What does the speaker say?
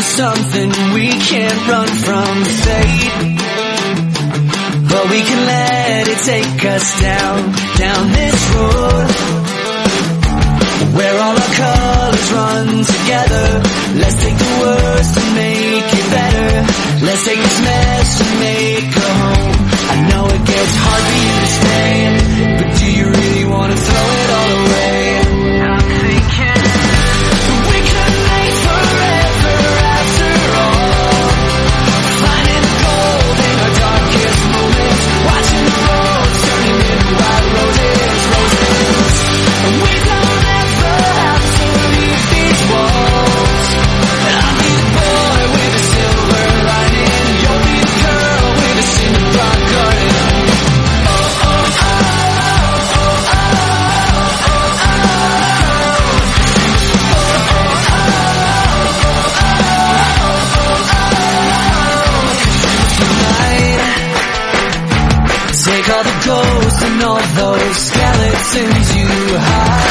something we can't run from fate, but we can let it take us down this road where all our colors run together. Let's take the worst and make it better. Let's take this mess and make a home. I know it gets hard for you to stay, but do you really want to throw it all away? I'm thinking we could make forever after all, finding the gold in our darkest moments, watching the roads turning into wild roses, roses. And we don't ever have to leave these walls. I'll be the boy with a silver lining, you'll be the girl with a cinder block garden. Take all the ghosts and all those skeletons you hide.